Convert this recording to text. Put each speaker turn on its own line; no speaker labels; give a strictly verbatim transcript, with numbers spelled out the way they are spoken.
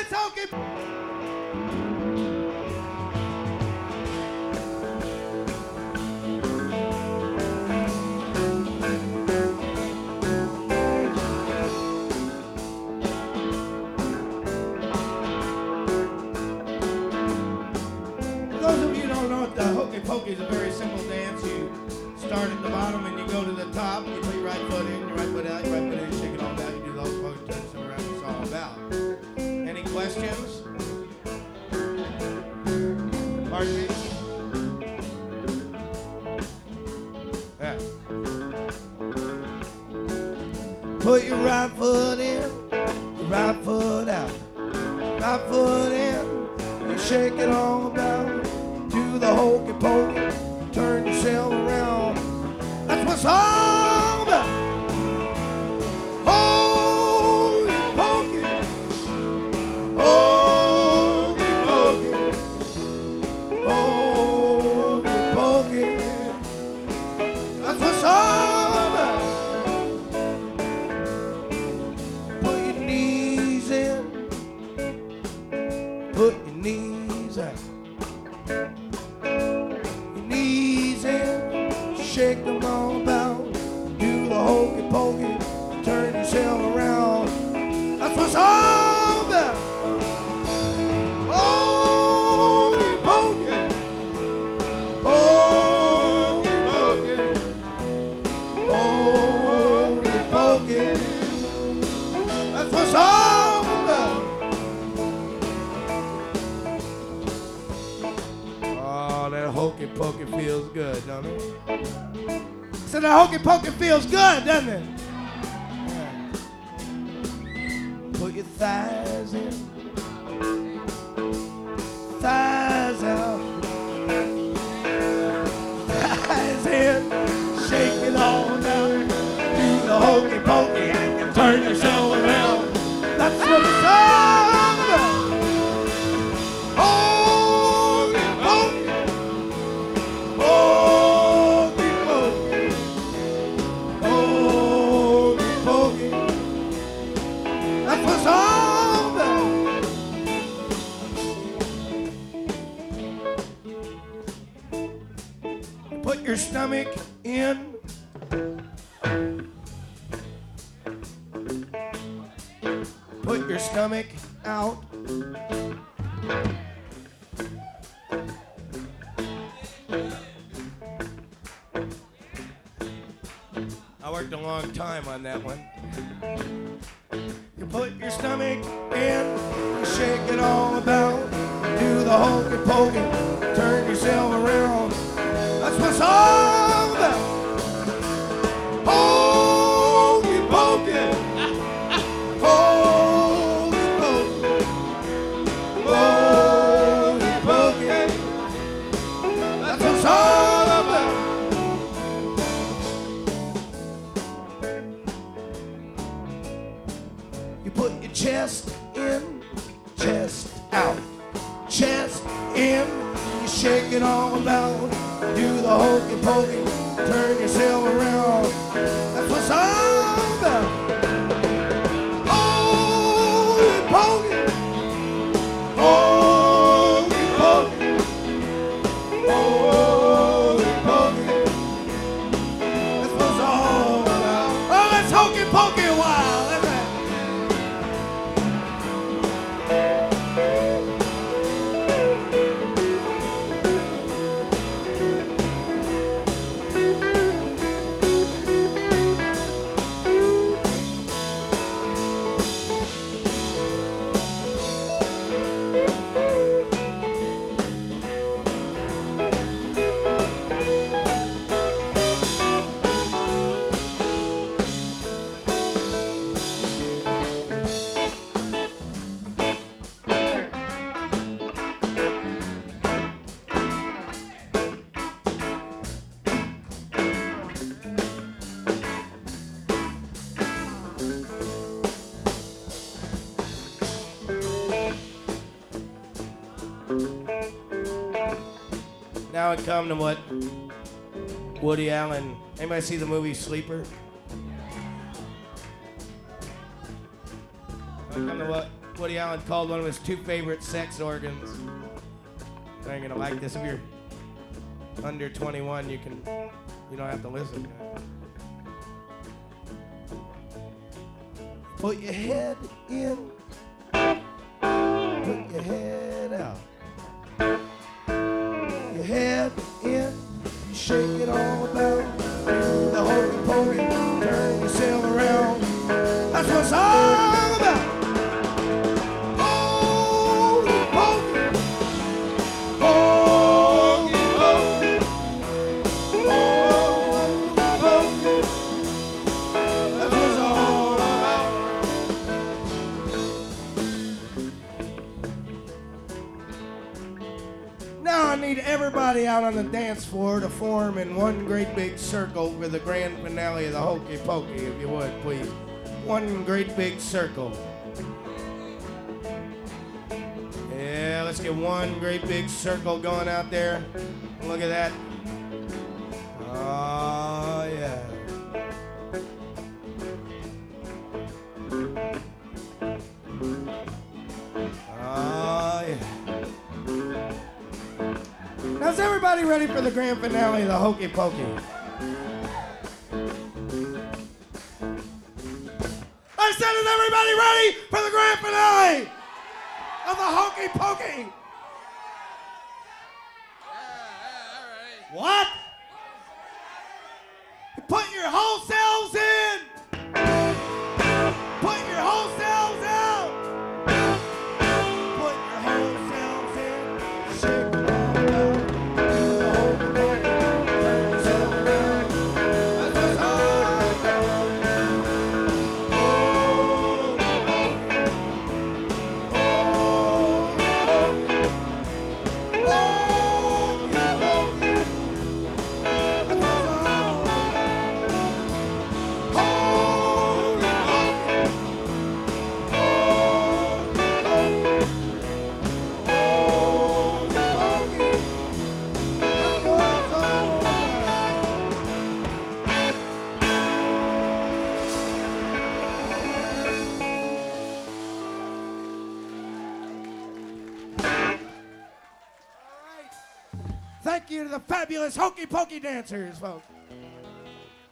let's hokey. Those of you who don't know, the hokey pokey is a very simple dance. You start at the bottom and you go to the top. You put your right foot in, your right foot out, your right foot in, shake it all down. You do the hokey pokey, turn it around. It's all about. Any questions? Pardon me? Yeah. Put your right foot in, your right foot out. Right foot in, you shake it all about. Do the hokey pokey, turn yourself around. That's what's all about. Hokey pokey, hokey pokey, hokey pokey. That's what's all about. Put your knees in, put your knees out. Your knees in, shake them all about. Do the hokey pokey, turn yourself around. That's what's all about. Hokey pokey, hokey pokey, hokey pokey. That's what's all about. Oh, that hokey pokey feels good, don't it? So that hokey pokey feels good, doesn't it? Yeah. Put your thighs in, thighs out, thighs in, shake it all down. Do the hokey pokey and turn yourself around. That's what it's all about. Hokey pokey, hokey pokey, hokey pokey. That's what's all about. Put your stomach in. Put your stomach out. I worked a long time on that one. You put your stomach in, you shake it all about. Do the hokey pokey, turn yourself around. That's what's all about. Hokey pokey, hokey pokey, hokey pokey. That's what's all about. You put your chest in, chest out. Chest in, you shake it all about. Do the hokey pokey, turn yourself around. That's what's all about. Hokey pokey, hokey pokey, hokey pokey. That's what's all about. Oh, let's hokey pokey a while. That's right. Now we come to what Woody Allen. Anybody see the movie Sleeper? We come to what Woody Allen called one of his two favorite sex organs. I ain't gonna like this. If you're under twenty-one, you can, you don't have to listen. Put your head in, put your head out. Your head in, you shake it all about. The hokey pokey, turn yourself around. That's what it's all about. Hokey pokey, hokey pokey, hokey pokey. That's what it's all about. Now I need everybody out on the dance floor to form in one great big circle for the grand finale of the Hokey Pokey, if you would, please. One great big circle. Yeah, let's get one great big circle going out there. Look at that. Oh, yeah. Oh, yeah. Now, is everybody ready for the grand finale of the Hokey Pokey? I said, is everybody ready for the grand finale of the Hokey Pokey?
Yeah, all right.
What? Put your whole selves in. Put your whole selves out. Put your whole selves in. Shake it all out. Thank you to the fabulous Hokey Pokey dancers, folks.